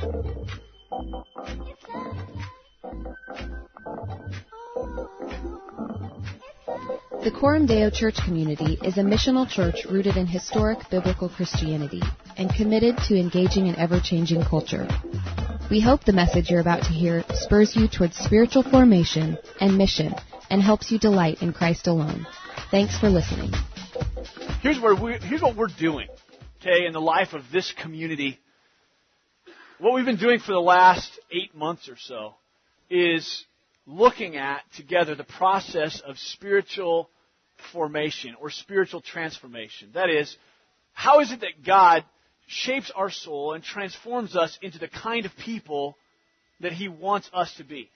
The Coram Deo Church community is a missional church rooted in historic biblical Christianity and committed to engaging an ever-changing culture. We hope the message you're about to hear spurs you towards spiritual formation and mission and helps you delight in Christ alone. Thanks for listening. Here's what we're doing, okay, in the life of this community. What we've been doing for the last 8 months or so is looking at together the process of spiritual formation or spiritual transformation. That is, how is it that God shapes our soul and transforms us into the kind of people that He wants us to be?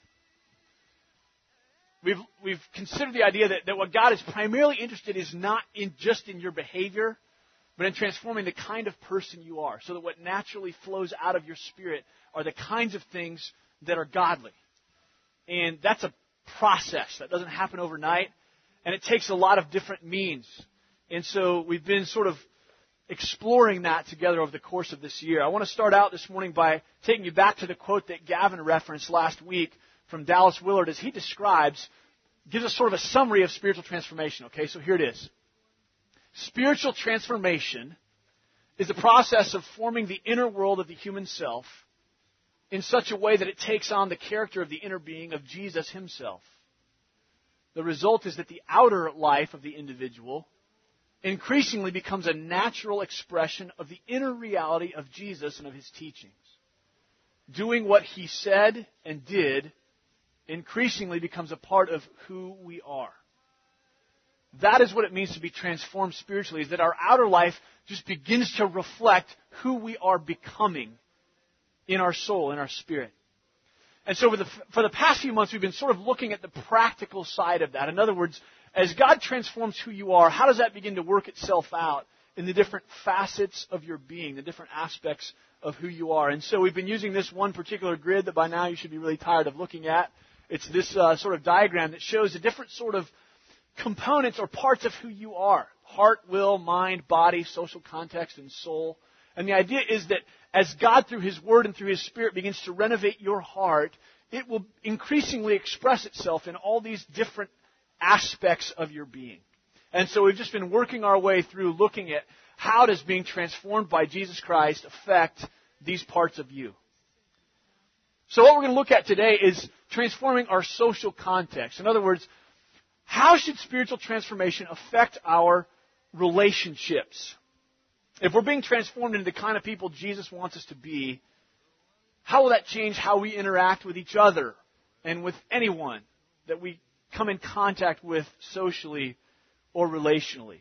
We've considered the idea that what God is primarily interested in is not just in your behavior, but in transforming the kind of person you are, so that what naturally flows out of your spirit are the kinds of things that are godly. And that's a process that doesn't happen overnight, and it takes a lot of different means. And so we've been sort of exploring that together over the course of this year. I want to start out this morning by taking you back to the quote that Gavin referenced last week from Dallas Willard as he gives us sort of a summary of spiritual transformation. Okay, so here it is. Spiritual transformation is the process of forming the inner world of the human self in such a way that it takes on the character of the inner being of Jesus Himself. The result is that the outer life of the individual increasingly becomes a natural expression of the inner reality of Jesus and of His teachings. Doing what He said and did increasingly becomes a part of who we are. That is what it means to be transformed spiritually, is that our outer life just begins to reflect who we are becoming in our soul, in our spirit. And so for the past few months, we've been sort of looking at the practical side of that. In other words, as God transforms who you are, how does that begin to work itself out in the different facets of your being, the different aspects of who you are? And so we've been using this one particular grid that by now you should be really tired of looking at. It's this sort of diagram that shows the different sort of components or parts of who you are. Heart, will, mind, body, social context, and soul. And the idea is that as God, through His Word and through His Spirit, begins to renovate your heart, it will increasingly express itself in all these different aspects of your being. And so we've just been working our way through looking at how does being transformed by Jesus Christ affect these parts of you. So what we're going to look at today is transforming our social context. In other words, how should spiritual transformation affect our relationships? If we're being transformed into the kind of people Jesus wants us to be, how will that change how we interact with each other and with anyone that we come in contact with socially or relationally?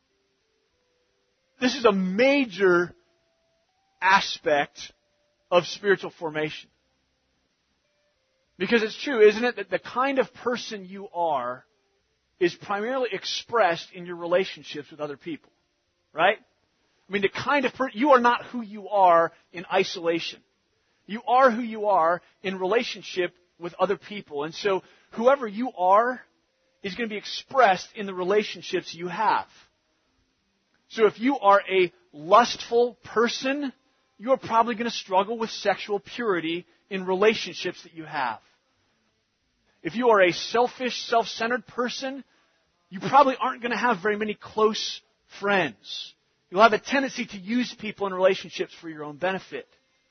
This is a major aspect of spiritual formation. Because it's true, isn't it, that the kind of person you are is primarily expressed in your relationships with other people, right? I mean, the kind of person, you are not who you are in isolation. You are who you are in relationship with other people. And so whoever you are is going to be expressed in the relationships you have. So if you are a lustful person, you are probably going to struggle with sexual purity in relationships that you have. If you are a selfish, self-centered person, you probably aren't going to have very many close friends. You'll have a tendency to use people in relationships for your own benefit.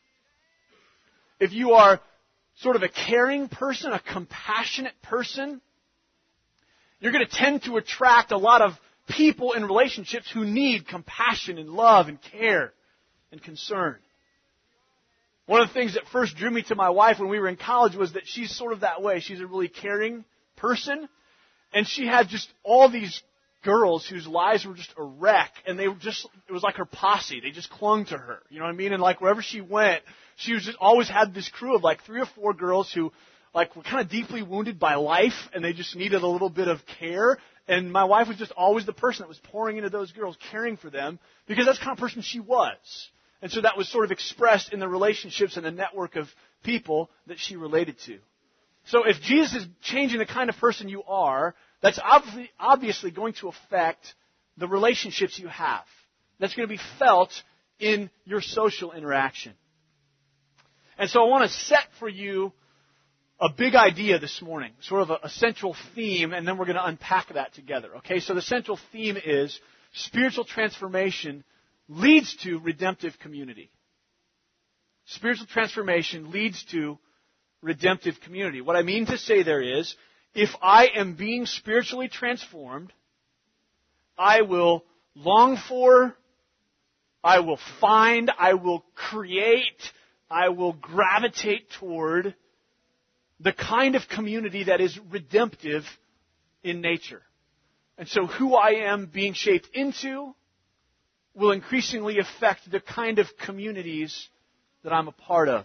If you are sort of a caring person, a compassionate person, you're going to tend to attract a lot of people in relationships who need compassion and love and care and concern. One of the things that first drew me to my wife when we were in college was that she's sort of that way. She's a really caring person, and she had just all these girls whose lives were just a wreck, and it was like her posse. They just clung to her. You know what I mean? And like wherever she went, she was just always had this crew of like 3 or 4 girls who like were kind of deeply wounded by life, and they just needed a little bit of care. And my wife was just always the person that was pouring into those girls, caring for them, because that's the kind of person she was. And so that was sort of expressed in the relationships and the network of people that she related to. So if Jesus is changing the kind of person you are, that's obviously going to affect the relationships you have. That's going to be felt in your social interaction. And so I want to set for you a big idea this morning, sort of a central theme, and then we're going to unpack that together. Okay, so the central theme is spiritual transformation leads to redemptive community. Spiritual transformation leads to redemptive community. What I mean to say there is, if I am being spiritually transformed, I will long for, I will find, I will create, I will gravitate toward the kind of community that is redemptive in nature. And so who I am being shaped into will increasingly affect the kind of communities that I'm a part of.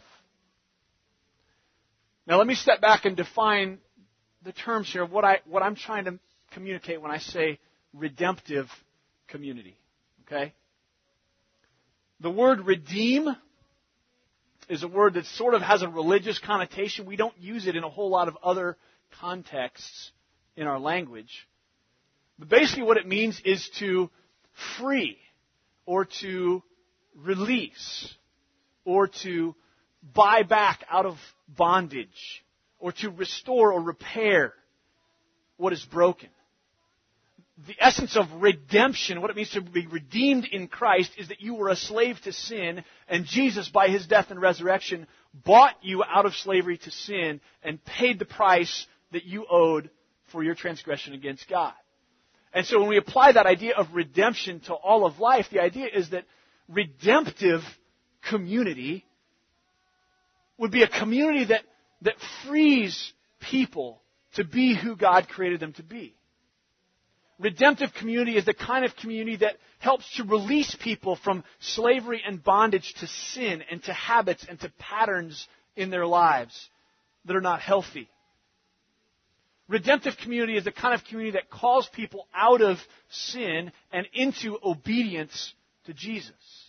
Now let me step back and define the terms here of what I'm trying to communicate when I say redemptive community. Okay? The word redeem is a word that sort of has a religious connotation. We don't use it in a whole lot of other contexts in our language. But basically what it means is to free or to release or to buy back out of bondage or to restore or repair what is broken. The essence of redemption, what it means to be redeemed in Christ, is that you were a slave to sin, and Jesus, by His death and resurrection, bought you out of slavery to sin and paid the price that you owed for your transgression against God. And so when we apply that idea of redemption to all of life, the idea is that redemptive community would be a community that frees people to be who God created them to be. Redemptive community is the kind of community that helps to release people from slavery and bondage to sin and to habits and to patterns in their lives that are not healthy. Redemptive community is the kind of community that calls people out of sin and into obedience to Jesus.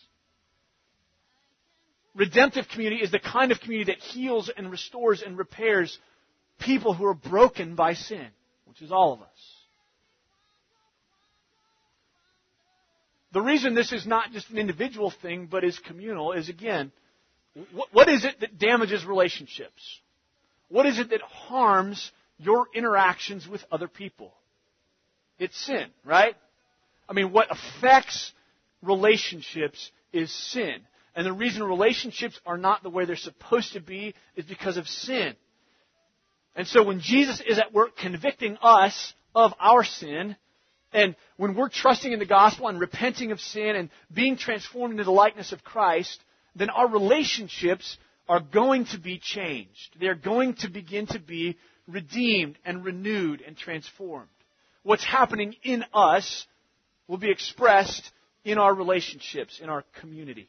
Redemptive community is the kind of community that heals and restores and repairs people who are broken by sin, which is all of us. The reason this is not just an individual thing, but is communal, is again, what is it that damages relationships? What is it that harms your interactions with other people? It's sin, right? I mean, what affects relationships is sin. And the reason relationships are not the way they're supposed to be is because of sin. And so when Jesus is at work convicting us of our sin, and when we're trusting in the gospel and repenting of sin and being transformed into the likeness of Christ, then our relationships are going to be changed. They're going to begin to be redeemed and renewed and transformed. What's happening in us will be expressed in our relationships, in our community.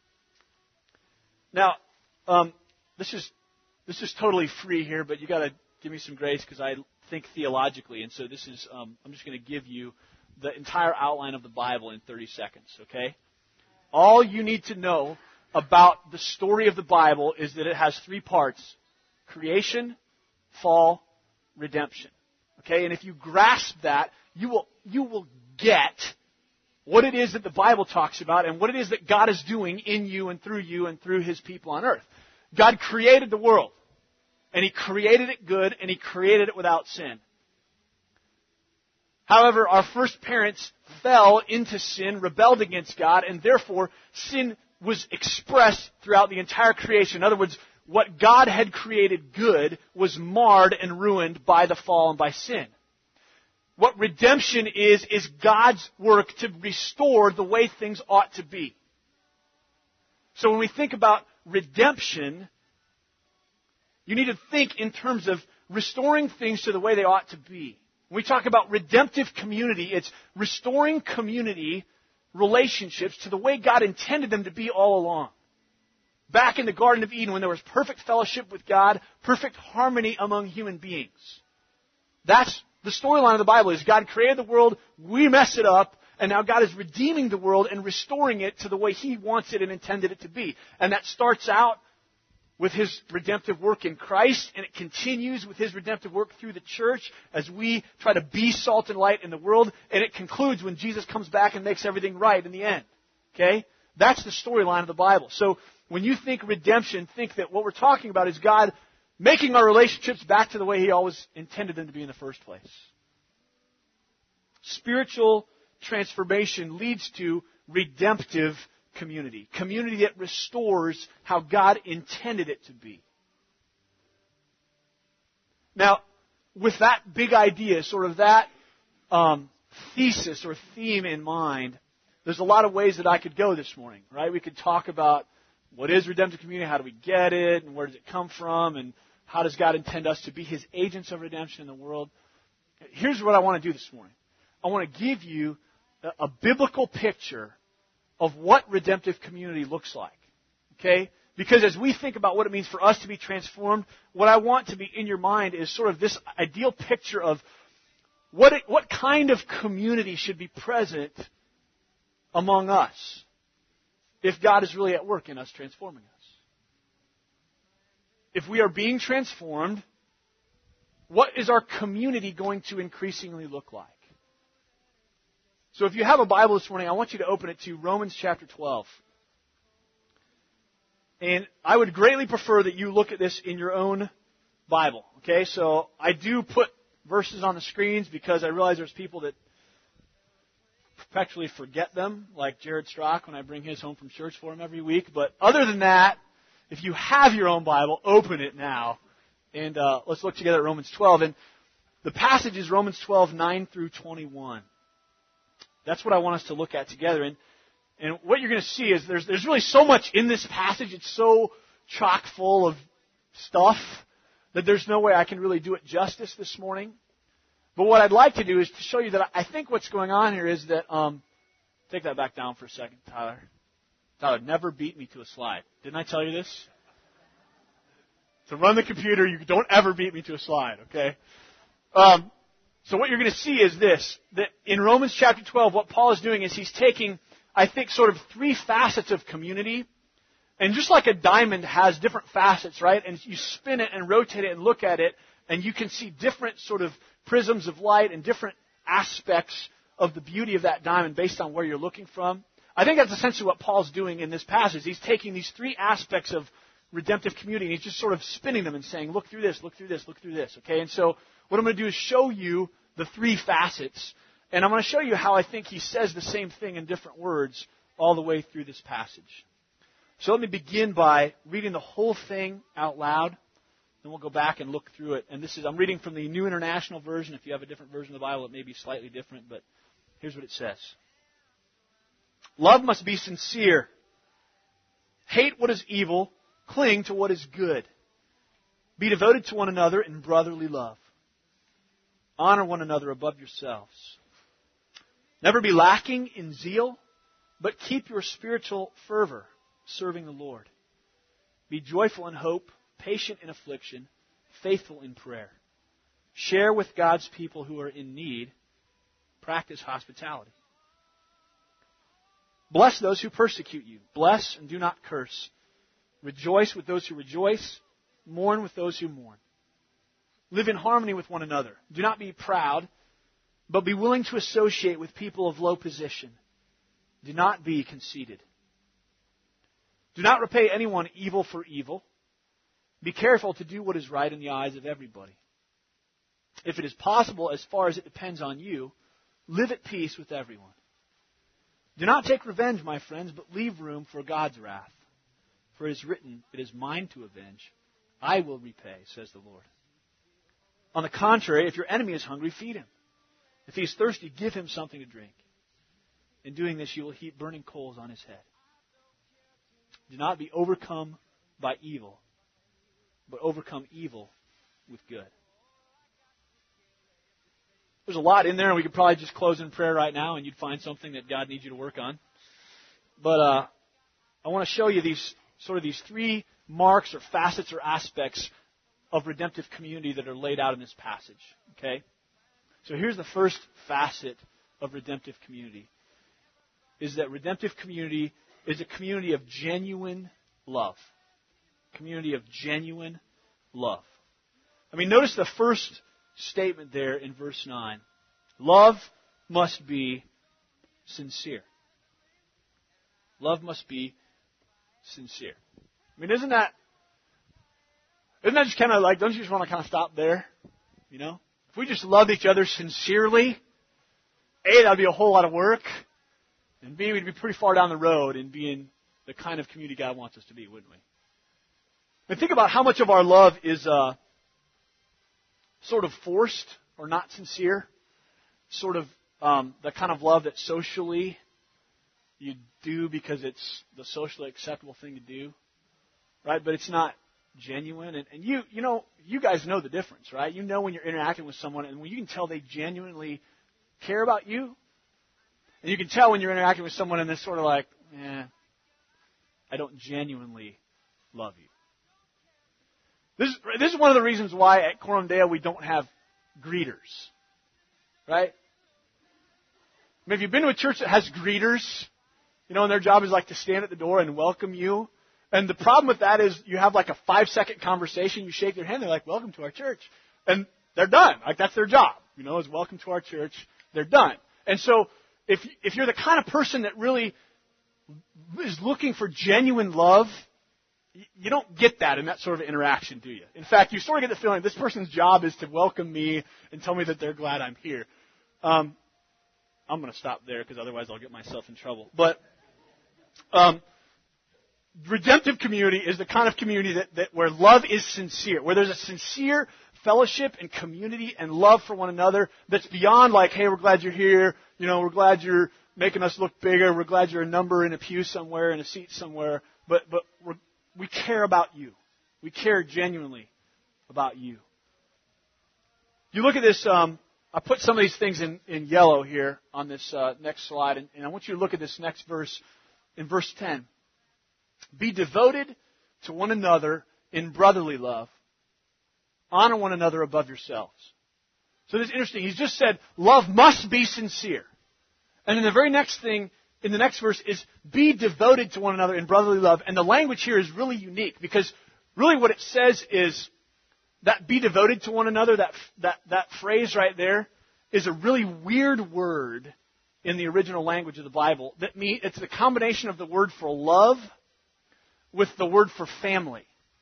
Now, this is totally free here, but you got to give me some grace because I think theologically, and so this is I'm just going to give you the entire outline of the Bible in 30 seconds. Okay, all you need to know about the story of the Bible is that it has three parts: creation, fall, redemption. Okay, and if you grasp that, you will get what it is that the Bible talks about and what it is that God is doing in you and through His people on earth. God created the world, and He created it good, and He created it without sin. However, our first parents fell into sin, rebelled against God, and therefore sin was expressed throughout the entire creation. In other words, what God had created good was marred and ruined by the fall and by sin. What redemption is God's work to restore the way things ought to be. So when we think about redemption, you need to think in terms of restoring things to the way they ought to be. When we talk about redemptive community, it's restoring community relationships to the way God intended them to be all along. Back in the Garden of Eden when there was perfect fellowship with God, perfect harmony among human beings. That's the storyline of the Bible is God created the world, we mess it up, and now God is redeeming the world and restoring it to the way He wants it and intended it to be. And that starts out with His redemptive work in Christ, and it continues with His redemptive work through the church as we try to be salt and light in the world, and it concludes when Jesus comes back and makes everything right in the end. Okay? That's the storyline of the Bible. So when you think redemption, think that what we're talking about is God making our relationships back to the way He always intended them to be in the first place. Spiritual transformation leads to redemptive community. Community that restores how God intended it to be. Now, with that big idea, sort of that thesis or theme in mind, there's a lot of ways that I could go this morning, right? We could talk about what is redemptive community, how do we get it, and where does it come from, and how does God intend us to be His agents of redemption in the world. Here's what I want to do this morning. I want to give you a biblical picture of what redemptive community looks like. Okay? Because as we think about what it means for us to be transformed, what I want to be in your mind is sort of this ideal picture of what kind of community should be present among us if God is really at work in us, transforming us. If we are being transformed, what is our community going to increasingly look like? So if you have a Bible this morning, I want you to open it to Romans chapter 12. And I would greatly prefer that you look at this in your own Bible. Okay, so I do put verses on the screens because I realize there's people that perpetually forget them, like Jared Strock when I bring his home from church for him every week. But other than that, if you have your own Bible, open it now. And let's look together at Romans 12. And the passage is Romans 12, 9 through 21. That's what I want us to look at together. And what you're going to see is there's really so much in this passage. It's so chock full of stuff that there's no way I can really do it justice this morning. But what I'd like to do is to show you that I think what's going on here is that, take that back down for a second, Tyler. Tyler, never beat me to a slide. Didn't I tell you this? To run the computer, you don't ever beat me to a slide, okay? So what you're going to see is this, that in Romans chapter 12, what Paul is doing is he's taking, I think, sort of three facets of community. And just like a diamond has different facets, right? And you spin it and rotate it and look at it, and you can see different sort of prisms of light and different aspects of the beauty of that diamond based on where you're looking from. I think that's essentially what Paul's doing in this passage. He's taking these three aspects of redemptive community, and he's just sort of spinning them and saying, look through this, look through this, look through this. Okay? And so what I'm going to do is show you the three facets, and I'm going to show you how I think he says the same thing in different words all the way through this passage. So let me begin by reading the whole thing out loud, then we'll go back and look through it. And I'm reading from the New International Version. If you have a different version of the Bible, it may be slightly different, but here's what it says. Love must be sincere. Hate what is evil. Cling to what is good. Be devoted to one another in brotherly love. Honor one another above yourselves. Never be lacking in zeal, but keep your spiritual fervor, serving the Lord. Be joyful in hope, patient in affliction, faithful in prayer. Share with God's people who are in need. Practice hospitality. Bless those who persecute you. Bless and do not curse. Rejoice with those who rejoice. Mourn with those who mourn. Live in harmony with one another. Do not be proud, but be willing to associate with people of low position. Do not be conceited. Do not repay anyone evil for evil. Be careful to do what is right in the eyes of everybody. If it is possible, as far as it depends on you, live at peace with everyone. Do not take revenge, my friends, but leave room for God's wrath. For it is written, it is mine to avenge. I will repay, says the Lord. On the contrary, if your enemy is hungry, feed him. If he is thirsty, give him something to drink. In doing this, you will heap burning coals on his head. Do not be overcome by evil, but overcome evil with good. There's a lot in there, and we could probably just close in prayer right now, and you'd find something that God needs you to work on. But I want to show you these three marks or facets or aspects of redemptive community that are laid out in this passage. Okay? So here's the first facet of redemptive community, is that redemptive community is a community of genuine love. Community of genuine love. I mean, notice the first statement there in verse 9. Love must be sincere. Love must be sincere. I mean, isn't that just kind of like, don't you just want to kind of stop there? You know? If we just loved each other sincerely, A, that would be a whole lot of work, and B, we'd be pretty far down the road in being the kind of community God wants us to be, wouldn't we? And think about how much of our love is sort of forced or not sincere, sort of the kind of love that socially you do because it's the socially acceptable thing to do, right? But it's not genuine. And you guys know the difference, right? You know when you're interacting with someone and when you can tell they genuinely care about you. And you can tell when you're interacting with someone and they're sort of like, I don't genuinely love you. This is one of the reasons why at Coram Deo we don't have greeters, right? I mean, if you've been to a church that has greeters, and their job is like to stand at the door and welcome you. And the problem with that is you have like a 5-second conversation, you shake their hand, they're like, welcome to our church. And they're done. Like that's their job, is welcome to our church. They're done. And so if you're the kind of person that really is looking for genuine love, you don't get that in that sort of interaction, do you? In fact, you sort of get the feeling this person's job is to welcome me and tell me that they're glad I'm here. I'm going to stop there because otherwise I'll get myself in trouble. But redemptive community is the kind of community that where love is sincere, where there's a sincere fellowship and community and love for one another that's beyond like, hey, we're glad you're here. We're glad you're making us look bigger. We're glad you're a number in a pew somewhere, in a seat somewhere. But we care about you. We care genuinely about you. You look at this, I put some of these things in yellow here on this next slide, and I want you to look at this next verse in verse 10. Be devoted to one another in brotherly love. Honor one another above yourselves. So this is interesting. He's just said love must be sincere. And then the very next thing in the next verse is be devoted to one another in brotherly love. And the language here is really unique because really what it says is that be devoted to one another, that phrase right there is a really weird word in the original language of the Bible. It's the combination of the word for love with the word for family.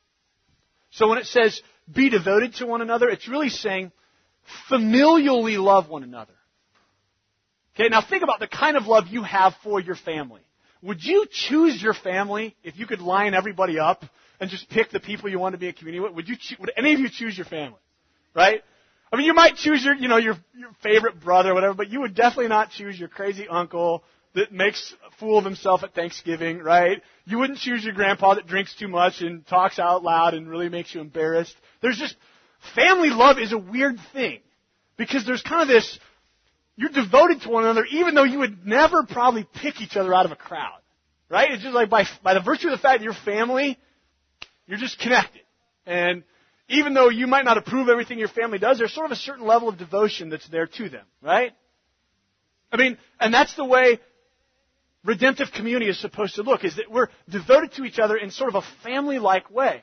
So when it says be devoted to one another, it's really saying familially love one another. Okay, now think about the kind of love you have for your family. Would you choose your family if you could line everybody up and just pick the people you want to be in community with? Would any of you choose your family? Right? I mean, you might choose your favorite brother or whatever, but you would definitely not choose your crazy uncle that makes a fool of himself at Thanksgiving, right? You wouldn't choose your grandpa that drinks too much and talks out loud and really makes you embarrassed. Family love is a weird thing because there's kind of this, you're devoted to one another even though you would never probably pick each other out of a crowd, right? It's just like by the virtue of the fact that you're family, you're just connected. And even though you might not approve everything your family does, there's sort of a certain level of devotion that's there to them, right? I mean, and that's the way redemptive community is supposed to look, is that we're devoted to each other in sort of a family-like way.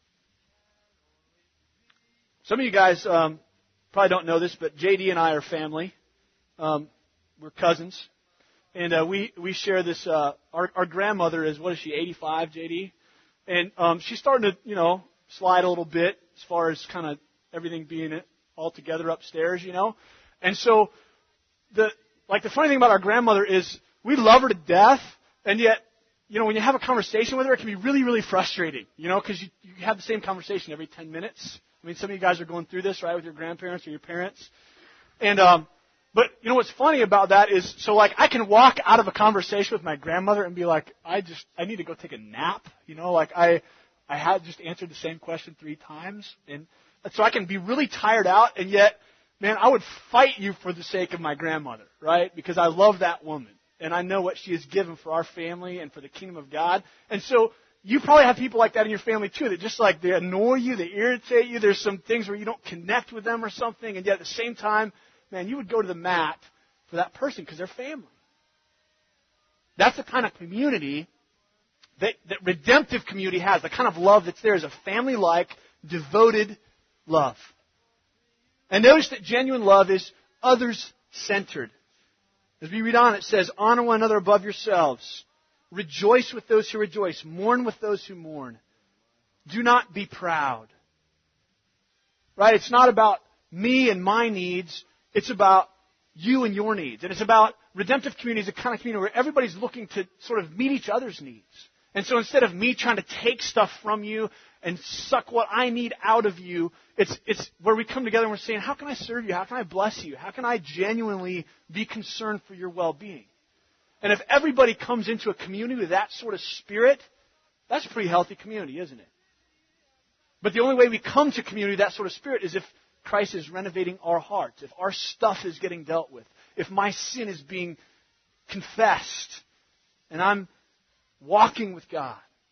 Some of you guys probably don't know this, but JD and I are family. We're cousins. And we share this, our grandmother is, what is she, 85, JD? And she's starting to, slide a little bit as far as kind of everything being all together upstairs, And so the funny thing about our grandmother is we love her to death, and yet, when you have a conversation with her, it can be really, really frustrating, because you have the same conversation every 10 minutes. I mean, some of you guys are going through this, right, with your grandparents or your parents. And, but, what's funny about that is, so I can walk out of a conversation with my grandmother and be like, I need to go take a nap, I had just answered the same question 3 times, and so I can be really tired out, and yet, man, I would fight you for the sake of my grandmother, right? Because I love that woman, and I know what she has given for our family and for the kingdom of God. And so you probably have people like that in your family too, that just they annoy you, they irritate you. There's some things where you don't connect with them or something, and yet at the same time, man, you would go to the mat for that person because they're family. That's the kind of community that redemptive community has. The kind of love that's there is a family-like, devoted love. And notice that genuine love is others-centered. As we read on, it says, honor one another above yourselves. Rejoice with those who rejoice. Mourn with those who mourn. do not be proud. Right? It's not about me and my needs. It's about you and your needs. And it's about redemptive community is a kind of community where everybody's looking to sort of meet each other's needs. And so instead of me trying to take stuff from you and suck what I need out of you, it's where we come together and we're saying, how can I serve you? How can I bless you? How can I genuinely be concerned for your well-being? And if everybody comes into a community with that sort of spirit, that's a pretty healthy community, isn't it? But the only way we come to community with that sort of spirit is if Christ is renovating our hearts, if our stuff is getting dealt with, if my sin is being confessed, and I'm walking with God.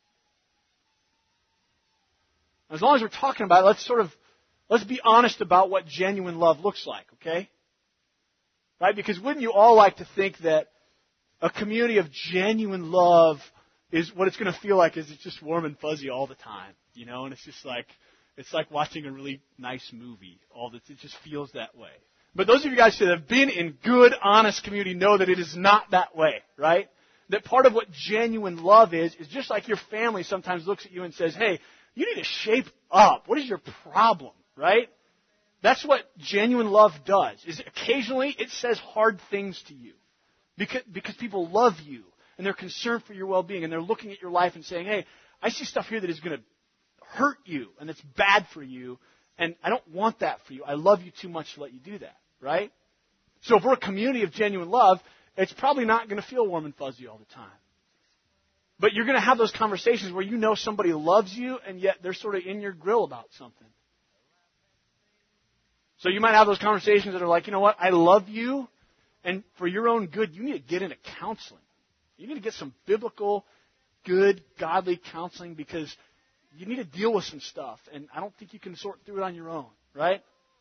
As long as we're talking about it, let's be honest about what genuine love looks like, okay? Right? Because wouldn't you all like to think that a community of genuine love is what it's going to feel like is it's just warm and fuzzy all the time, you know, and it's like watching a really nice movie. It just feels that way. But those of you guys that have been in good, honest community know that it is not that way, right? That part of what genuine love is just like your family sometimes looks at you and says, hey, you need to shape up. What is your problem, right? That's what genuine love does. Is occasionally it says hard things to you because people love you and they're concerned for your well-being and they're looking at your life and saying, hey, I see stuff here that is going to hurt you and it's bad for you and I don't want that for you. I love you too much to let you do that, right? So if we're a community of genuine love, it's probably not going to feel warm and fuzzy all the time. But you're going to have those conversations where you know somebody loves you and yet they're sort of in your grill about something. So you might have those conversations that are like, you know what, I love you, and for your own good, you need to get into counseling. You need to get some biblical, good, godly counseling because you need to deal with some stuff, and I don't think you can sort through it on your own, right?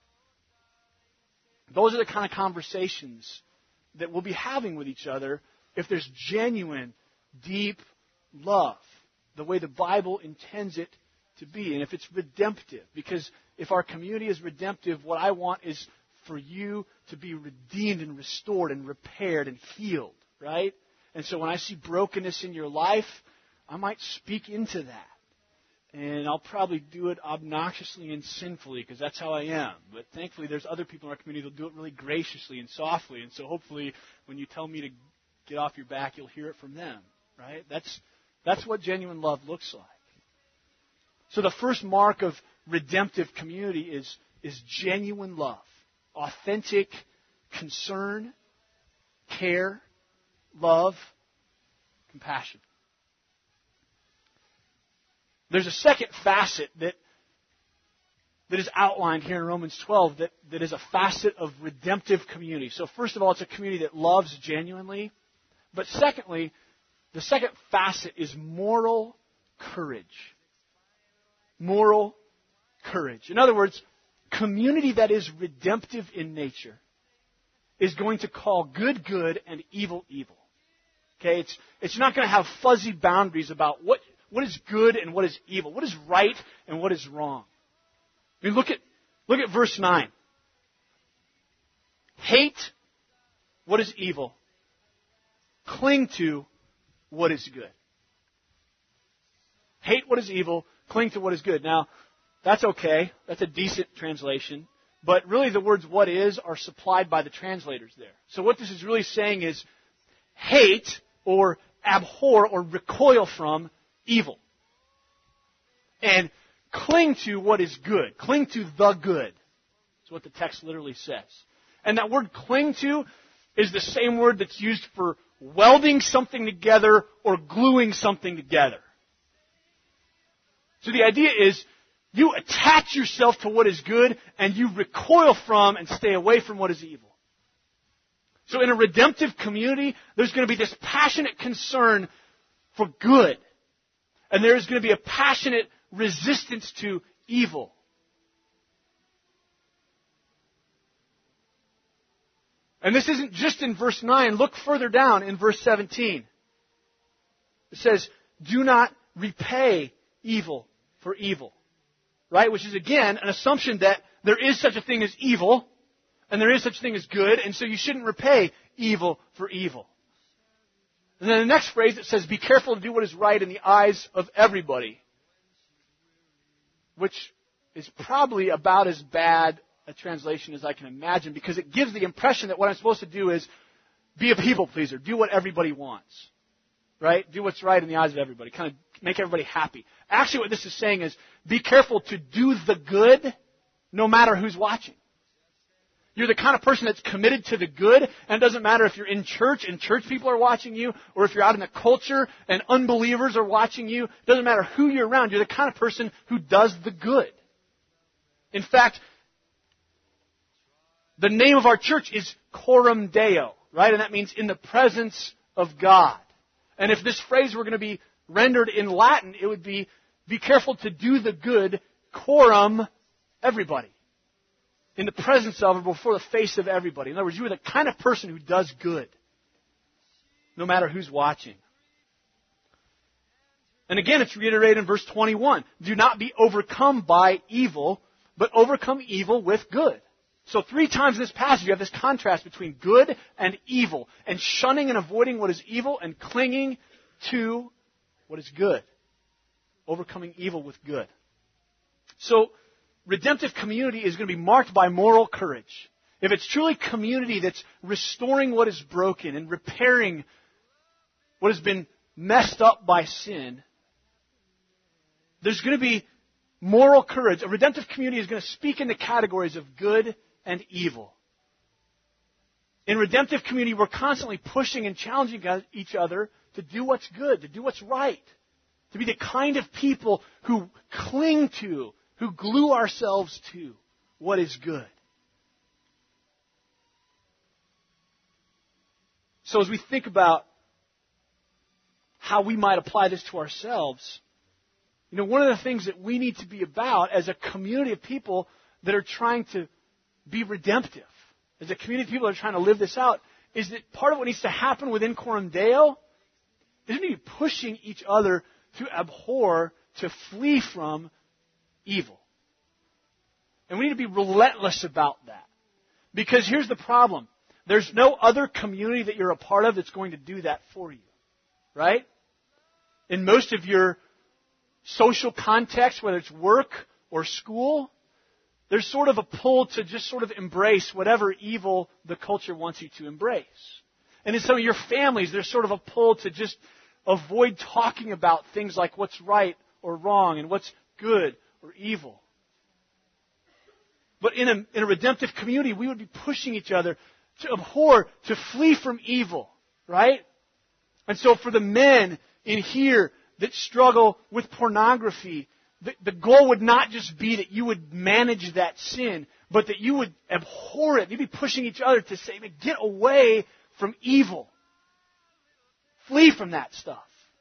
Those are the kind of conversations that we'll be having with each other if there's genuine, deep love, the way the Bible intends it to be, and if it's redemptive. Because if our community is redemptive, what I want is for you to be redeemed and restored and repaired and healed, right? And so when I see brokenness in your life, I might speak into that. And I'll probably do it obnoxiously and sinfully because that's how I am. But thankfully, there's other people in our community that'll do it really graciously and softly. And so hopefully, when you tell me to get off your back, you'll hear it from them, right? That's what genuine love looks like. So the first mark of redemptive community is genuine love, authentic concern, care, love, compassion. There's a second facet that is outlined here in Romans 12 that is a facet of redemptive community. So first of all, it's a community that loves genuinely. But secondly, the second facet is moral courage. Moral courage. In other words, community that is redemptive in nature is going to call good good and evil evil. Okay, it's not going to have fuzzy boundaries about what is good and what is evil, what is right and what is wrong. I mean, look at verse 9. Hate what is evil. Cling to what is good. Hate what is evil. Cling to what is good. Now, that's okay. That's a decent translation. But really the words what is are supplied by the translators there. So what this is really saying is hate or abhor or recoil from evil. And cling to what is good. Cling to the good. That's what the text literally says. And that word cling to is the same word that's used for welding something together or gluing something together. So the idea is you attach yourself to what is good and you recoil from and stay away from what is evil. So in a redemptive community, there's going to be this passionate concern for good. And there's going to be a passionate resistance to evil. And this isn't just in verse 9. Look further down in verse 17. It says, do not repay evil for evil. Right? Which is again an assumption that there is such a thing as evil and there is such a thing as good, and so you shouldn't repay evil for evil. And then the next phrase it says, be careful to do what is right in the eyes of everybody. which is probably about as bad a translation as I can imagine, because it gives the impression that what I'm supposed to do is be a people pleaser, do what everybody wants, right? Do what's right in the eyes of everybody, kind of make everybody happy. Actually, what this is saying is be careful to do the good no matter who's watching. You're the kind of person that's committed to the good, and it doesn't matter if you're in church and church people are watching you, or if you're out in the culture and unbelievers are watching you. It doesn't matter who you're around. You're the kind of person who does the good. In fact, the name of our church is Coram Deo, right? And that means in the presence of God. And if this phrase were going to be rendered in Latin, it would be careful to do the good, coram everybody. In the presence of or before the face of everybody. In other words, you are the kind of person who does good, no matter who's watching. And again, it's reiterated in verse 21. Do not be overcome by evil, but overcome evil with good. So 3 times in this passage, you have this contrast between good and evil, and shunning and avoiding what is evil, and clinging to what is good. Overcoming evil with good. So, redemptive community is going to be marked by moral courage. If it's truly community that's restoring what is broken and repairing what has been messed up by sin, there's going to be moral courage. A redemptive community is going to speak in the categories of good and evil. In redemptive community, we're constantly pushing and challenging each other to do what's good, to do what's right, to be the kind of people who cling to, who glue ourselves to what is good. So as we think about how we might apply this to ourselves, one of the things that we need to be about as a community of people that are trying to be redemptive, as a community of people that are trying to live this out, is that part of what needs to happen within Coram Deo is we need to be pushing each other to abhor, to flee from evil. And we need to be relentless about that. Because here's the problem. There's no other community that you're a part of that's going to do that for you. Right? In most of your social context, whether it's work or school, there's sort of a pull to just sort of embrace whatever evil the culture wants you to embrace. And in some of your families, there's sort of a pull to just avoid talking about things like what's right or wrong and what's good or evil. But in a redemptive community, we would be pushing each other to abhor, to flee from evil, right? And so for the men in here that struggle with pornography, the goal would not just be that you would manage that sin, but that you would abhor it. You'd be pushing each other to say, get away from evil. Flee from that stuff.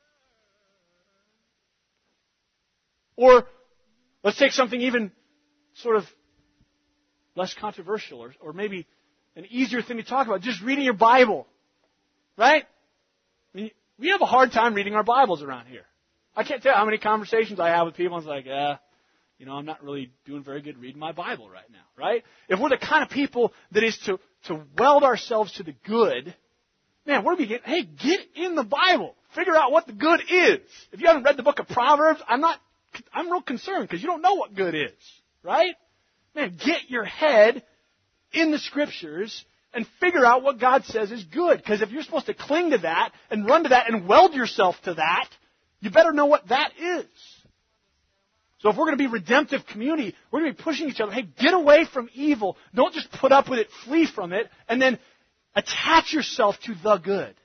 Or let's take something even sort of less controversial or maybe an easier thing to talk about. Just reading your Bible. Right? I mean, we have a hard time reading our Bibles around here. I can't tell you how many conversations I have with people and it's like, I'm not really doing very good reading my Bible right now. Right? If we're the kind of people that is to weld ourselves to the good, man, what are we getting? Hey, get in the Bible. Figure out what the good is. If you haven't read the book of Proverbs, I'm real concerned because you don't know what good is. Right? Man, get your head in the Scriptures and figure out what God says is good. Because if you're supposed to cling to that and run to that and weld yourself to that, you better know what that is. So if we're going to be redemptive community, we're going to be pushing each other, hey, get away from evil. Don't just put up with it, flee from it, and then attach yourself to the good.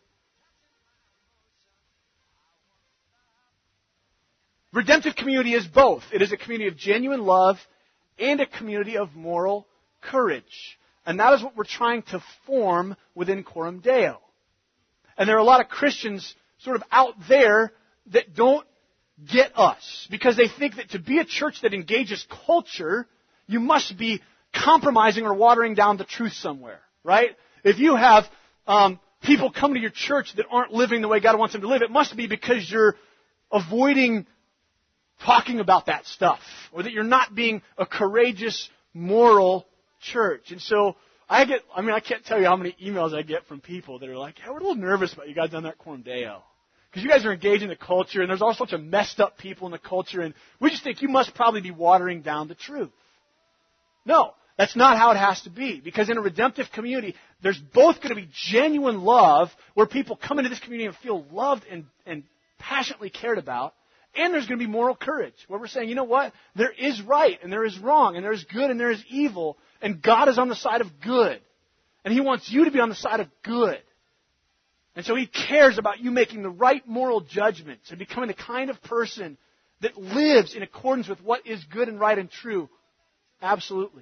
Redemptive community is both. It is a community of genuine love and a community of moral courage. And that is what we're trying to form within Coram Deo. And there are a lot of Christians sort of out there that don't get us. Because they think that to be a church that engages culture, you must be compromising or watering down the truth somewhere. Right? If you have people come to your church that aren't living the way God wants them to live, it must be because you're avoiding talking about that stuff. Or that you're not being a courageous, moral church. And so I can't tell you how many emails I get from people that are like, hey, we're a little nervous about you guys down there at Coram Deo. because you guys are engaged in the culture, and there's all sorts of messed up people in the culture, and we just think you must probably be watering down the truth. No, that's not how it has to be. Because in a redemptive community, there's both going to be genuine love, where people come into this community and feel loved and passionately cared about, and there's going to be moral courage, where we're saying, you know what? There is right, and there is wrong, and there is good, and there is evil, and God is on the side of good. And He wants you to be on the side of good. And so He cares about you making the right moral judgments and becoming the kind of person that lives in accordance with what is good and right and true. Absolutely.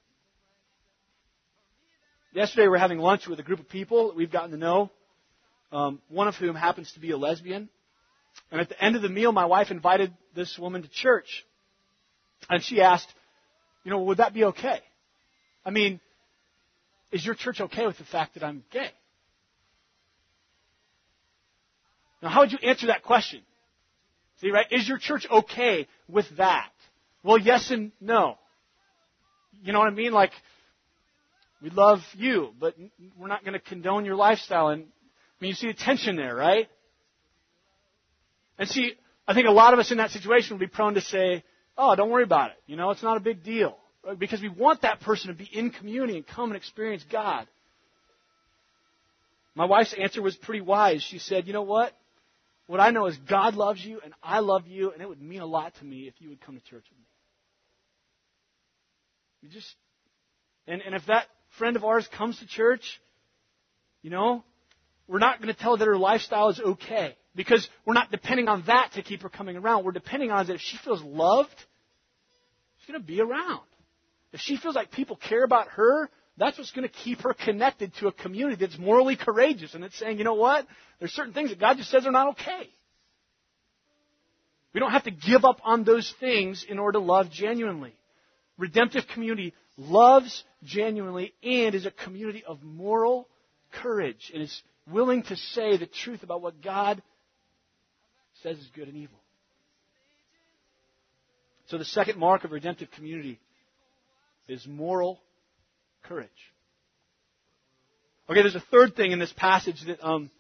Yesterday we were having lunch with a group of people that we've gotten to know, one of whom happens to be a lesbian. And at the end of the meal, my wife invited this woman to church. And she asked, would that be okay? I mean, is your church okay with the fact that I'm gay? Now, how would you answer that question? See, right? Is your church okay with that? Well, yes and no. You know what I mean? Like, we love you, but we're not going to condone your lifestyle. And you see the tension there, right? And see, I think a lot of us in that situation would be prone to say, oh, don't worry about it. It's not a big deal. Right? Because we want that person to be in community and come and experience God. My wife's answer was pretty wise. She said, you know what? What I know is God loves you and I love you, and it would mean a lot to me if you would come to church with me. And if that friend of ours comes to church, we're not going to tell her that her lifestyle is okay, because we're not depending on that to keep her coming around. We're depending on that if she feels loved, she's going to be around. If she feels like people care about her, that's what's going to keep her connected to a community that's morally courageous and it's saying, you know what? There's certain things that God just says are not okay. We don't have to give up on those things in order to love genuinely. Redemptive community loves genuinely and is a community of moral courage and is willing to say the truth about what God says is good and evil. So the second mark of redemptive community is moral courage. Okay, there's a third thing in this passage that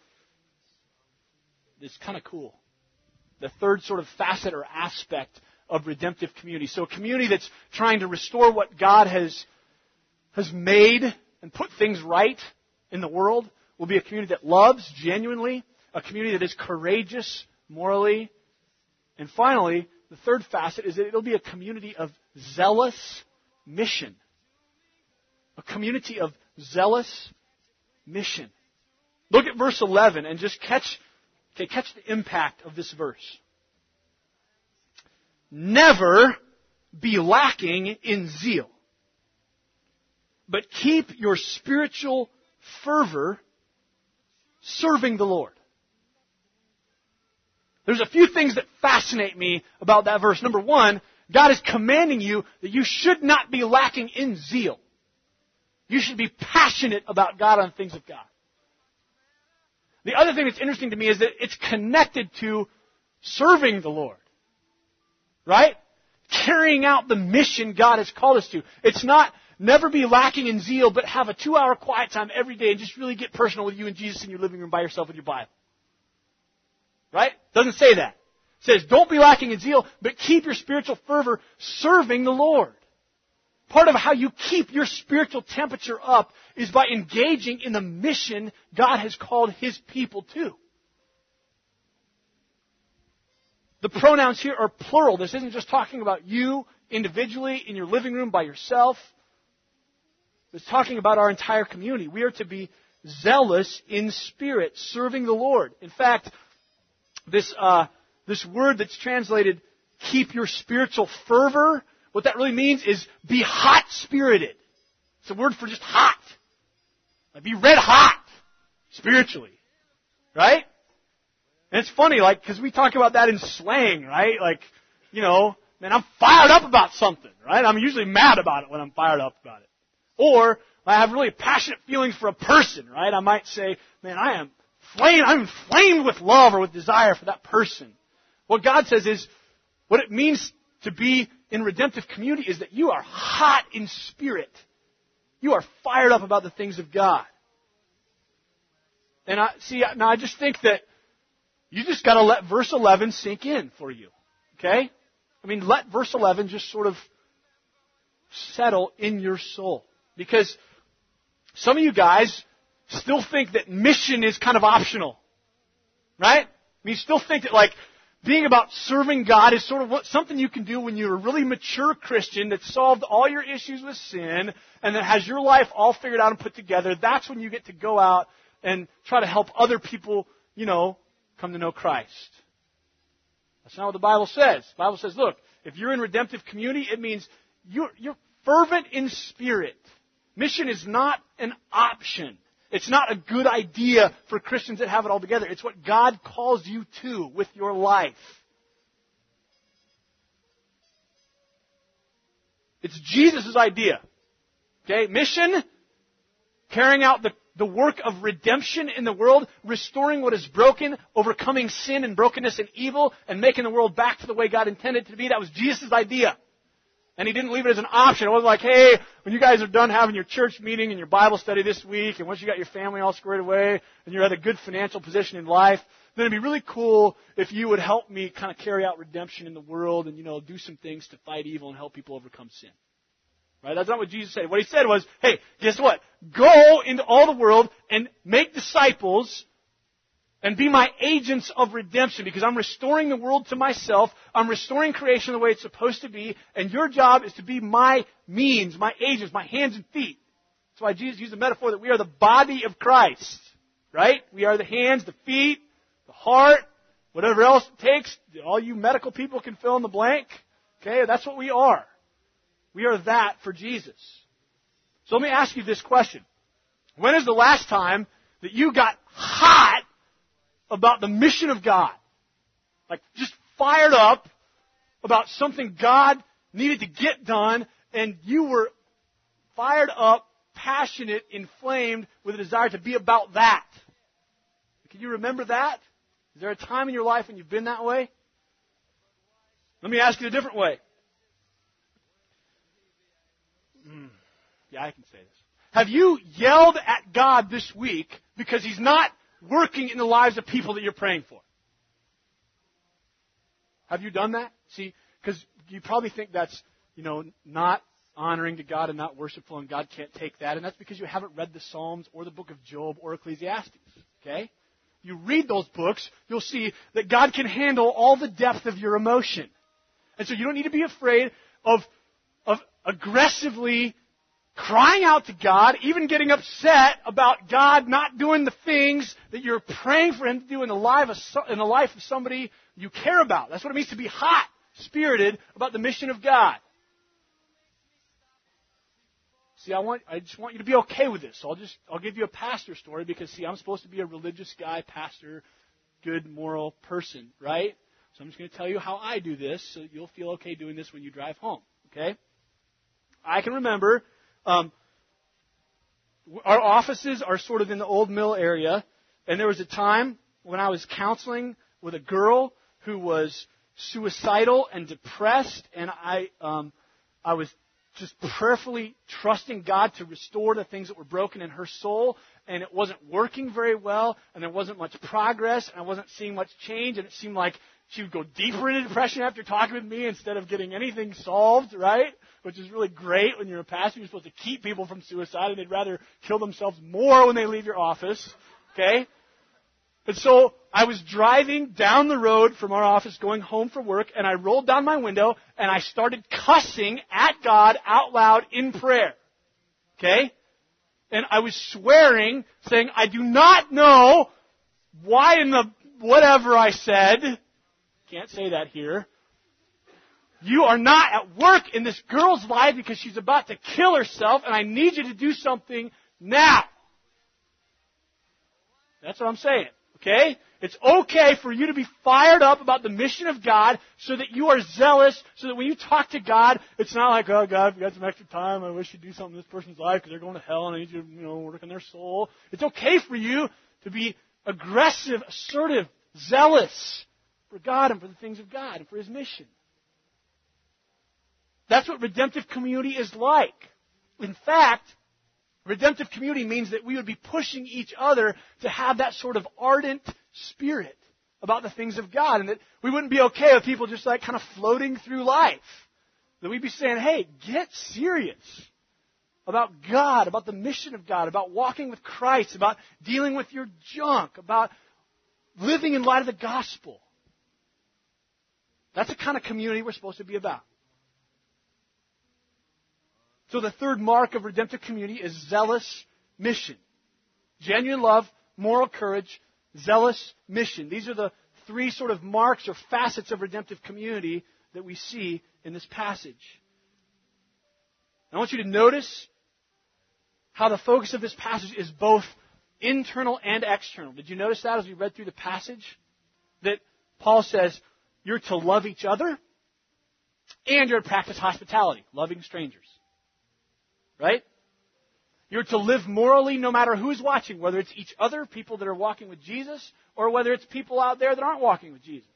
is kind of cool. The third sort of facet or aspect of redemptive community. So a community that's trying to restore what God has made and put things right in the world will be a community that loves genuinely, a community that is courageous morally, and finally, the third facet is that it'll be a community of zealous mission. A community of zealous mission. Look at verse 11 and just catch the impact of this verse. Never be lacking in zeal, but keep your spiritual fervor serving the Lord. There's a few things that fascinate me about that verse. Number one, God is commanding you that you should not be lacking in zeal. You should be passionate about God on things of God. The other thing that's interesting to me is that it's connected to serving the Lord. Right? Carrying out the mission God has called us to. It's not never be lacking in zeal, but have a 2-hour quiet time every day and just really get personal with you and Jesus in your living room by yourself with your Bible. Right? Doesn't say that. It says, don't be lacking in zeal, but keep your spiritual fervor serving the Lord. Part of how you keep your spiritual temperature up is by engaging in the mission God has called His people to. The pronouns here are plural. This isn't just talking about you individually in your living room by yourself. It's talking about our entire community. We are to be zealous in spirit, serving the Lord. In fact, this word that's translated, keep your spiritual fervor, what that really means is be hot-spirited. It's a word for just hot. Like be red hot spiritually. Right? And it's funny, like, because we talk about that in slang, right? Like, man, I'm fired up about something, right? I'm usually mad about it when I'm fired up about it. Or I have really passionate feelings for a person, right? I might say, man, I'm inflamed with love or with desire for that person. What God says is, what it means to be in redemptive community is that you are hot in spirit. You are fired up about the things of God. And I just think that, You just got to let verse 11 sink in for you. Okay? I mean, let verse 11 just sort of settle in your soul. Because some of you guys still think that mission is kind of optional. Right? I mean, you still think that, like, being about serving God is sort of something you can do when you're a really mature Christian that's solved all your issues with sin and that has your life all figured out and put together. That's when you get to go out and try to help other people, come to know Christ. That's not what the Bible says. The Bible says, look, if you're in redemptive community, it means you're fervent in spirit. Mission is not an option. It's not a good idea for Christians that have it all together. It's what God calls you to with your life. It's Jesus' idea. Okay? Mission, carrying out the work of redemption in the world, restoring what is broken, overcoming sin and brokenness and evil, and making the world back to the way God intended it to be. That was Jesus' idea. And He didn't leave it as an option. It wasn't like, hey, when you guys are done having your church meeting and your Bible study this week, and once you got your family all squared away, and you're at a good financial position in life, then it'd be really cool if you would help me kind of carry out redemption in the world and, do some things to fight evil and help people overcome sin. Right? That's not what Jesus said. What He said was, hey, guess what? Go into all the world and make disciples and be my agents of redemption, because I'm restoring the world to myself. I'm restoring creation the way it's supposed to be. And your job is to be my means, my agents, my hands and feet. That's why Jesus used the metaphor that we are the body of Christ. Right? We are the hands, the feet, the heart, whatever else it takes. All you medical people can fill in the blank. Okay? That's what we are. We are that for Jesus. So let me ask you this question. When is the last time that you got hot about the mission of God? Like, just fired up about something God needed to get done, and you were fired up, passionate, inflamed with a desire to be about that. Can you remember that? Is there a time in your life when you've been that way? Let me ask you a different way. Yeah, I can say this. Have you yelled at God this week because He's not working in the lives of people that you're praying for? Have you done that? See, because you probably think that's, not honoring to God and not worshipful, and God can't take that. And that's because you haven't read the Psalms or the book of Job or Ecclesiastes. Okay? You read those books, you'll see that God can handle all the depth of your emotion. And so you don't need to be afraid of aggressively crying out to God, even getting upset about God not doing the things that you're praying for Him to do in the life of somebody you care about. That's what it means to be hot-spirited about the mission of God. See, I just want you to be okay with this. So I'll give you a pastor story because, see, I'm supposed to be a religious guy, pastor, good, moral person, right? So I'm just going to tell you how I do this so you'll feel okay doing this when you drive home, okay? I can remember our offices are sort of in the Old Mill area, and there was a time when I was counseling with a girl who was suicidal and depressed, and I was just prayerfully trusting God to restore the things that were broken in her soul, and it wasn't working very well, and there wasn't much progress, and I wasn't seeing much change, and it seemed like she would go deeper into depression after talking with me instead of getting anything solved, right? Which is really great when you're a pastor. You're supposed to keep people from suicide, and they'd rather kill themselves more when they leave your office, okay? And so I was driving down the road from our office going home from work, and I rolled down my window, and I started cussing at God out loud in prayer, okay? And I was swearing, saying, I do not know why in the whatever I said. Can't say that here. You are not at work in this girl's life because she's about to kill herself, and I need you to do something now. That's what I'm saying, okay? It's okay for you to be fired up about the mission of God so that you are zealous, so that when you talk to God, it's not like, oh, God, if you got some extra time, I wish you'd do something in this person's life because they're going to hell and I need you to, work on their soul. It's okay for you to be aggressive, assertive, zealous for God and for the things of God and for His mission. That's what redemptive community is like. In fact, redemptive community means that we would be pushing each other to have that sort of ardent spirit about the things of God, and that we wouldn't be okay with people just like kind of floating through life. That we'd be saying, hey, get serious about God, about the mission of God, about walking with Christ, about dealing with your junk, about living in light of the gospel. That's the kind of community we're supposed to be about. So the third mark of redemptive community is zealous mission. Genuine love, moral courage, zealous mission. These are the three sort of marks or facets of redemptive community that we see in this passage. I want you to notice how the focus of this passage is both internal and external. Did you notice that as we read through the passage? That Paul says you're to love each other and you're to practice hospitality, loving strangers. Right? You're to live morally no matter who's watching, whether it's each other, people that are walking with Jesus, or whether it's people out there that aren't walking with Jesus.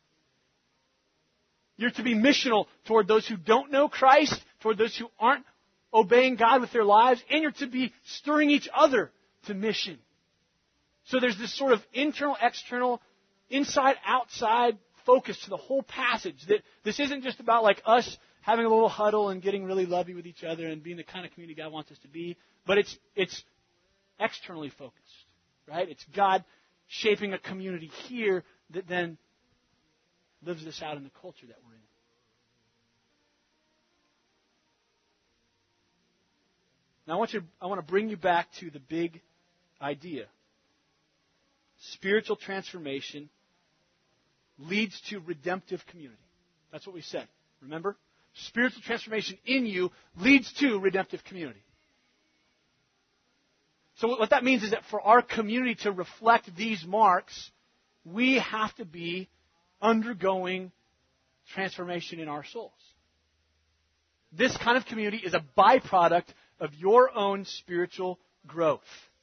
You're to be missional toward those who don't know Christ, toward those who aren't obeying God with their lives, and you're to be stirring each other to mission. So there's this sort of internal, external, inside, outside focus to the whole passage. That this isn't just about like us having a little huddle and getting really lovey with each other and being the kind of community God wants us to be, but it's externally focused, right? It's God shaping a community here that then lives this out in the culture that we're in. Now I want to bring you back to the big idea. Spiritual transformation leads to redemptive community. That's what we said. Remember? Spiritual transformation in you leads to redemptive community. So what that means is that for our community to reflect these marks, we have to be undergoing transformation in our souls. This kind of community is a byproduct of your own spiritual growth.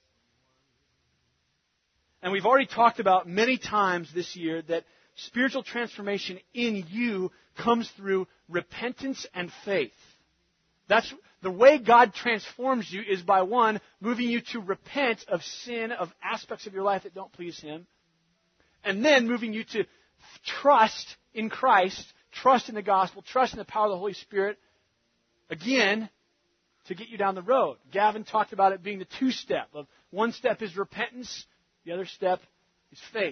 And we've already talked about many times this year that spiritual transformation in you comes through repentance and faith. That's the way God transforms you is by one, moving you to repent of sin, of aspects of your life that don't please Him, and then moving you to trust in Christ, trust in the gospel, trust in the power of the Holy Spirit, again, to get you down the road. Gavin talked about it being the two-step. Of one step is repentance, the other step is faith.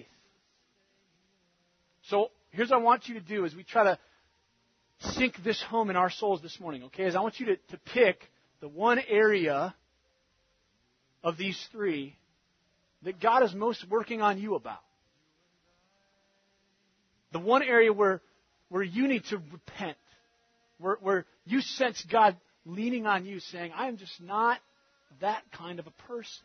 So here's what I want you to do as we try to sink this home in our souls this morning, okay? Is I want you to pick the one area of these three that God is most working on you about. The one area where you need to repent, where you sense God leaning on you saying, I am just not that kind of a person.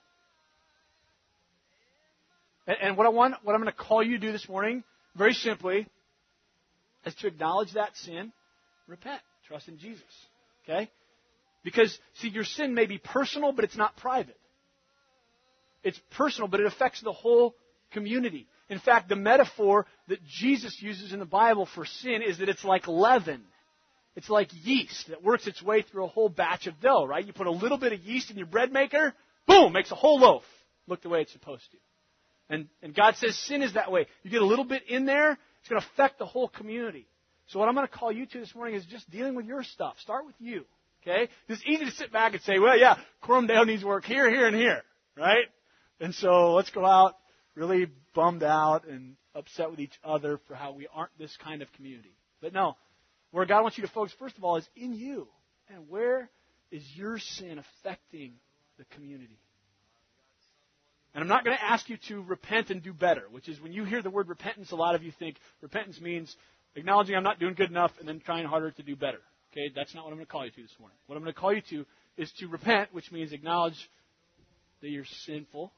And what I'm going to call you to do this morning, very simply, is to acknowledge that sin, repent, trust in Jesus. Okay? Because, see, your sin may be personal, but it's not private. It's personal, but it affects the whole community. In fact, the metaphor that Jesus uses in the Bible for sin is that it's like leaven. It's like yeast that works its way through a whole batch of dough, right? You put a little bit of yeast in your bread maker, boom, makes a whole loaf look the way it's supposed to. And God says sin is that way. You get a little bit in there, it's going to affect the whole community. So what I'm going to call you to this morning is just dealing with your stuff. Start with you, okay? It's easy to sit back and say, well, yeah, Coram Deo needs work here, here, and here, right? And so let's go out really bummed out and upset with each other for how we aren't this kind of community. But no, where God wants you to focus, first of all, is in you. And where is your sin affecting the community? And I'm not going to ask you to repent and do better, which is when you hear the word repentance, a lot of you think repentance means acknowledging I'm not doing good enough and then trying harder to do better. Okay, that's not what I'm going to call you to this morning. What I'm going to call you to is to repent, which means acknowledge that you're sinful,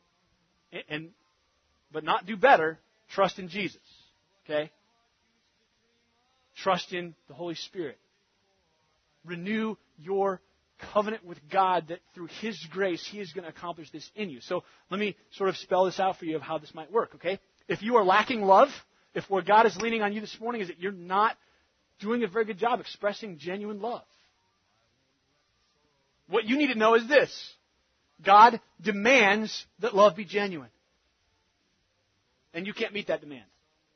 but not do better. Trust in Jesus. Okay? Trust in the Holy Spirit. Renew your covenant with God that through His grace, He is going to accomplish this in you. So let me sort of spell this out for you of how this might work, okay? If you are lacking love, if where God is leaning on you this morning is that you're not doing a very good job expressing genuine love, what you need to know is this. God demands that love be genuine. And you can't meet that demand.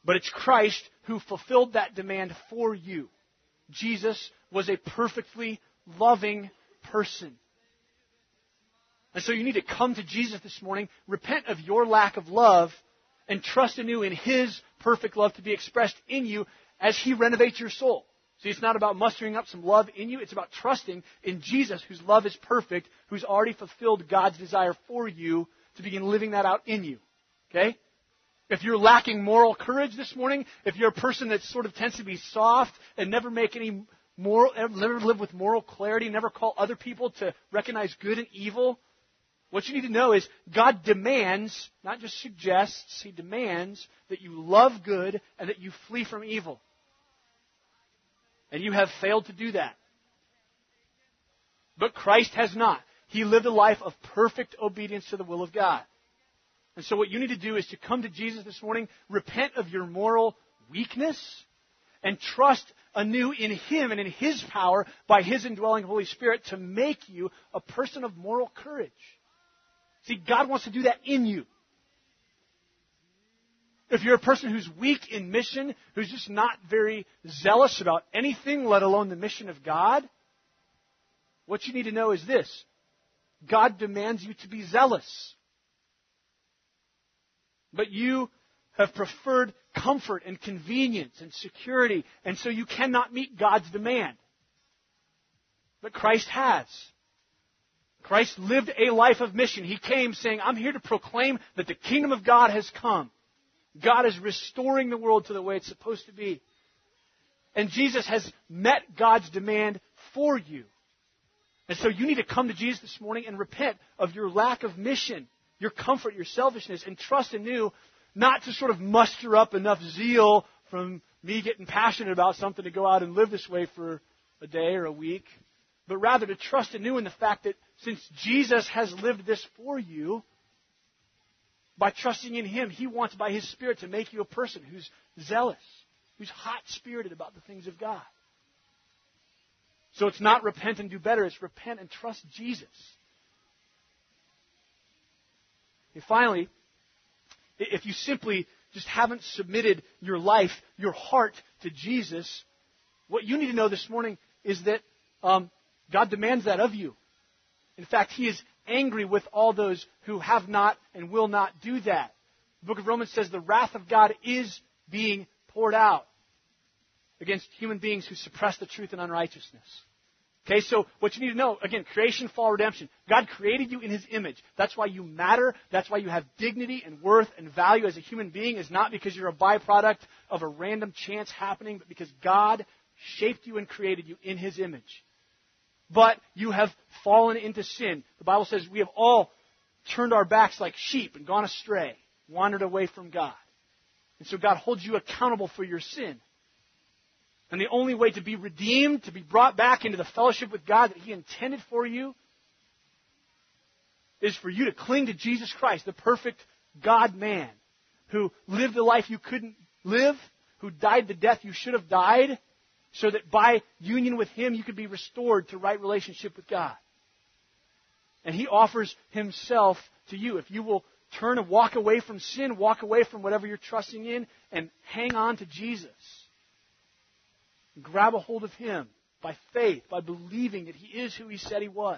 But it's Christ who fulfilled that demand for you. Jesus was a perfectly loving person. And so you need to come to Jesus this morning, repent of your lack of love, and trust anew in His perfect love to be expressed in you as He renovates your soul. See, it's not about mustering up some love in you. It's about trusting in Jesus, whose love is perfect, who's already fulfilled God's desire for you to begin living that out in you. Okay? If you're lacking moral courage this morning, if you're a person that sort of tends to be soft and never live with moral clarity, never call other people to recognize good and evil, what you need to know is God demands, not just suggests, He demands that you love good and that you flee from evil. And you have failed to do that. But Christ has not. He lived a life of perfect obedience to the will of God. And so what you need to do is to come to Jesus this morning, repent of your moral weakness, and trust anew in Him and in His power by His indwelling Holy Spirit to make you a person of moral courage. See, God wants to do that in you. If you're a person who's weak in mission, who's just not very zealous about anything, let alone the mission of God, what you need to know is this: God demands you to be zealous. But you have preferred comfort and convenience and security, and so you cannot meet God's demand. But Christ has. Christ lived a life of mission. He came saying, I'm here to proclaim that the kingdom of God has come. God is restoring the world to the way it's supposed to be. And Jesus has met God's demand for you. And so you need to come to Jesus this morning and repent of your lack of mission, your comfort, your selfishness, and trust anew, not to sort of muster up enough zeal from me getting passionate about something to go out and live this way for a day or a week, but rather to trust anew in the fact that since Jesus has lived this for you, by trusting in Him, He wants by His Spirit to make you a person who's zealous, who's hot-spirited about the things of God. So it's not repent and do better, it's repent and trust Jesus. And finally, if you simply just haven't submitted your life, your heart to Jesus, what you need to know this morning is that God demands that of you. In fact, He is angry with all those who have not and will not do that. The book of Romans says the wrath of God is being poured out against human beings who suppress the truth in unrighteousness. Okay, so what you need to know, again, creation, fall, redemption. God created you in His image. That's why you matter. That's why you have dignity and worth and value as a human being, is not because you're a byproduct of a random chance happening, but because God shaped you and created you in His image. But you have fallen into sin. The Bible says we have all turned our backs like sheep and gone astray, wandered away from God. And so God holds you accountable for your sin. And the only way to be redeemed, to be brought back into the fellowship with God that He intended for you, is for you to cling to Jesus Christ, the perfect God-man, who lived the life you couldn't live, who died the death you should have died, so that by union with Him you could be restored to right relationship with God. And He offers Himself to you. If you will turn and walk away from sin, walk away from whatever you're trusting in, and hang on to Jesus. Grab a hold of Him by faith, by believing that He is who He said He was.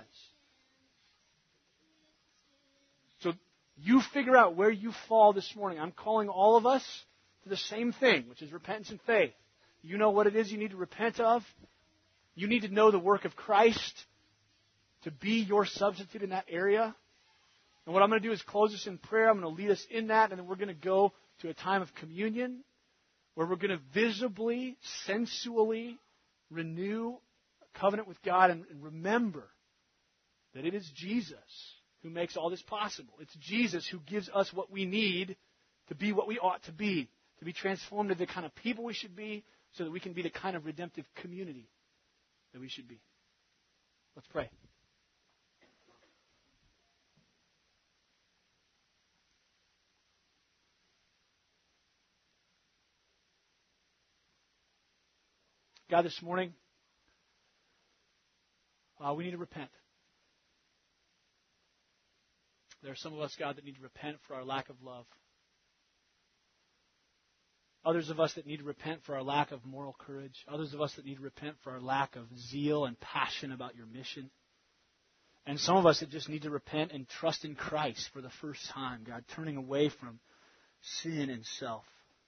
So you figure out where you fall this morning. I'm calling all of us to the same thing, which is repentance and faith. You know what it is you need to repent of. You need to know the work of Christ to be your substitute in that area. And what I'm going to do is close us in prayer. I'm going to lead us in that, and then we're going to go to a time of communion, where we're going to visibly, sensually renew a covenant with God and remember that it is Jesus who makes all this possible. It's Jesus who gives us what we need to be what we ought to be transformed into the kind of people we should be, so that we can be the kind of redemptive community that we should be. Let's pray. God, this morning, we need to repent. There are some of us, God, that need to repent for our lack of love. Others of us that need to repent for our lack of moral courage. Others of us that need to repent for our lack of zeal and passion about your mission. And some of us that just need to repent and trust in Christ for the first time, God, turning away from sin and self.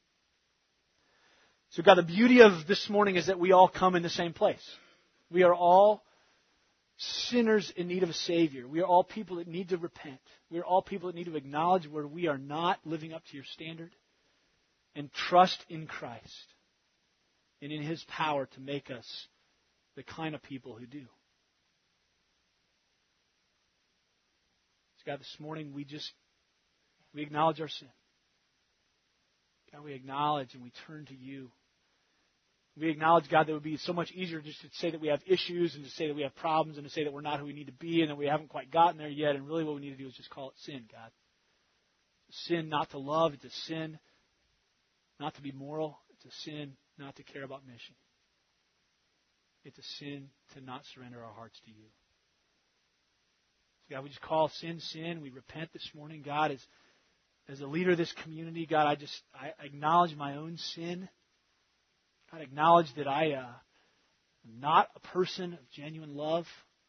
So God, the beauty of this morning is that we all come in the same place. We are all sinners in need of a Savior. We are all people that need to repent. We are all people that need to acknowledge where we are not living up to your standard and trust in Christ and in His power to make us the kind of people who do. So God, this morning we acknowledge our sin. God, we acknowledge and we turn to you. We acknowledge, God, that it would be so much easier just to say that we have issues and to say that we have problems and to say that we're not who we need to be and that we haven't quite gotten there yet. And really what we need to do is just call it sin, God. It's a sin not to love. It's a sin not to be moral. It's a sin not to care about mission. It's a sin to not surrender our hearts to you. So God, we just call sin, sin. We repent this morning. God, as a leader of this community, God, I acknowledge my own sin. God, acknowledge that I am not a person of genuine love.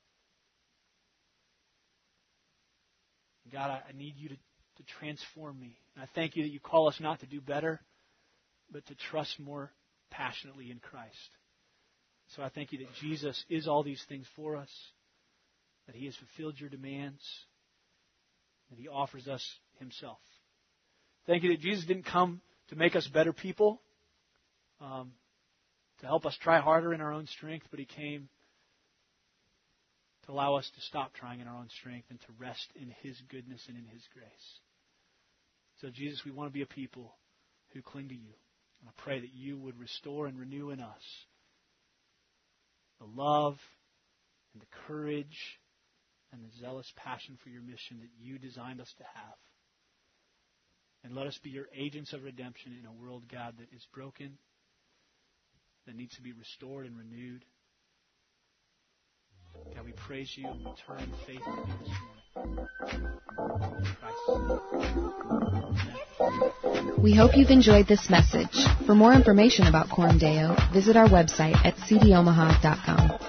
God, I need you to transform me. And I thank you that you call us not to do better, but to trust more passionately in Christ. So I thank you that Jesus is all these things for us, that He has fulfilled your demands, that He offers us Himself. Thank you that Jesus didn't come to make us better people, to help us try harder in our own strength, but He came to allow us to stop trying in our own strength and to rest in His goodness and in His grace. So, Jesus, we want to be a people who cling to you. And I pray that you would restore and renew in us the love and the courage and the zealous passion for your mission that you designed us to have. And let us be your agents of redemption in a world, God, that is broken, that needs to be restored and renewed. God, we praise you and we turn in faith to you this morning. In Christ. We hope you've enjoyed this message. For more information about Coram Deo, visit our website at cdomaha.com.